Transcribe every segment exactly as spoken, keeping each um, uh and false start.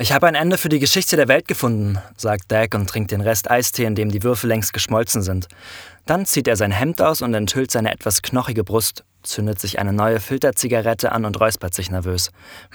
Ich habe ein Ende für die Geschichte der Welt gefunden, sagt Dag und trinkt den Rest Eistee, in dem die Würfel längst geschmolzen sind. Dann zieht er sein Hemd aus und enthüllt seine etwas knochige Brust, zündet sich eine neue Filterzigarette an und räuspert sich nervös.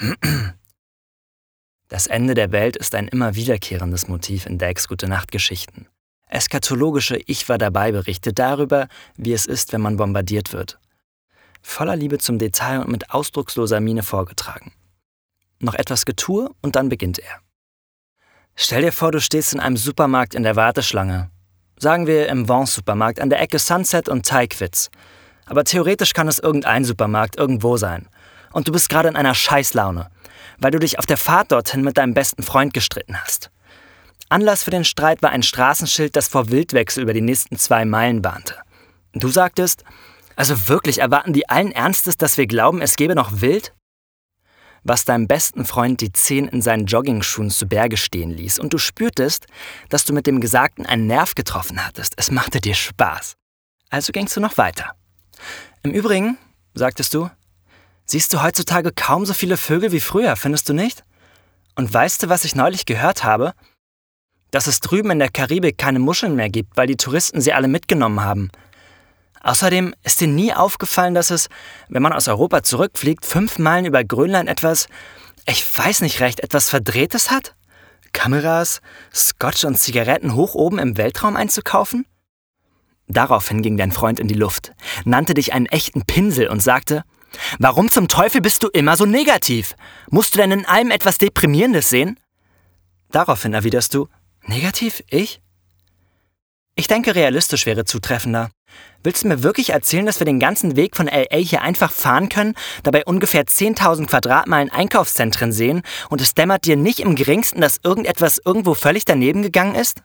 Das Ende der Welt ist ein immer wiederkehrendes Motiv in Dags Gute-Nacht-Geschichten. Eskatologische Ich-war-dabei-Berichte darüber, wie es ist, wenn man bombardiert wird. Voller Liebe zum Detail und mit ausdrucksloser Miene vorgetragen. Noch etwas Getue und dann beginnt er. Stell dir vor, du stehst in einem Supermarkt in der Warteschlange. Sagen wir im Vons-Supermarkt an der Ecke Sunset und Teichwitz. Aber theoretisch kann es irgendein Supermarkt irgendwo sein. Und du bist gerade in einer Scheißlaune, weil du dich auf der Fahrt dorthin mit deinem besten Freund gestritten hast. Anlass für den Streit war ein Straßenschild, das vor Wildwechsel über die nächsten zwei Meilen warnte. Du sagtest, also wirklich, erwarten die allen Ernstes, dass wir glauben, es gäbe noch Wild? Was deinem besten Freund die Zehen in seinen Joggingschuhen zu Berge stehen ließ und du spürtest, dass du mit dem Gesagten einen Nerv getroffen hattest. Es machte dir Spaß. Also gingst du noch weiter. Im Übrigen, sagtest du, siehst du heutzutage kaum so viele Vögel wie früher, findest du nicht? Und weißt du, was ich neulich gehört habe? Dass es drüben in der Karibik keine Muscheln mehr gibt, weil die Touristen sie alle mitgenommen haben. Außerdem ist dir nie aufgefallen, dass es, wenn man aus Europa zurückfliegt, fünf Meilen über Grönland etwas, ich weiß nicht recht, etwas Verdrehtes hat? Kameras, Scotch und Zigaretten hoch oben im Weltraum einzukaufen? Daraufhin ging dein Freund in die Luft, nannte dich einen echten Pinsel und sagte, warum zum Teufel bist du immer so negativ? Musst du denn in allem etwas Deprimierendes sehen? Daraufhin erwiderst du, negativ? Ich? Ich denke, realistisch wäre zutreffender. Willst du mir wirklich erzählen, dass wir den ganzen Weg von L A hier einfach fahren können, dabei ungefähr zehntausend Quadratmeilen Einkaufszentren sehen und es dämmert dir nicht im geringsten, dass irgendetwas irgendwo völlig daneben gegangen ist?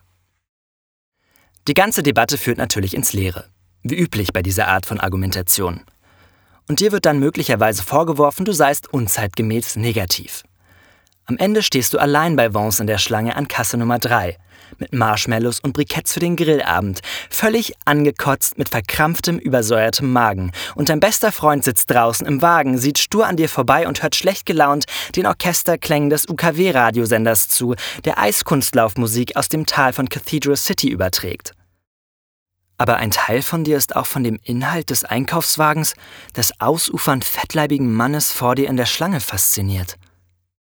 Die ganze Debatte führt natürlich ins Leere, wie üblich bei dieser Art von Argumentation. Und dir wird dann möglicherweise vorgeworfen, du seist unzeitgemäß negativ. Am Ende stehst du allein bei Vons in der Schlange an Kasse Nummer drei, mit Marshmallows und Briketts für den Grillabend, völlig angekotzt mit verkrampftem, übersäuertem Magen. Und dein bester Freund sitzt draußen im Wagen, sieht stur an dir vorbei und hört schlecht gelaunt den Orchesterklängen des U K W-Radiosenders zu, der Eiskunstlaufmusik aus dem Tal von Cathedral City überträgt. Aber ein Teil von dir ist auch von dem Inhalt des Einkaufswagens des ausufernd fettleibigen Mannes vor dir in der Schlange fasziniert.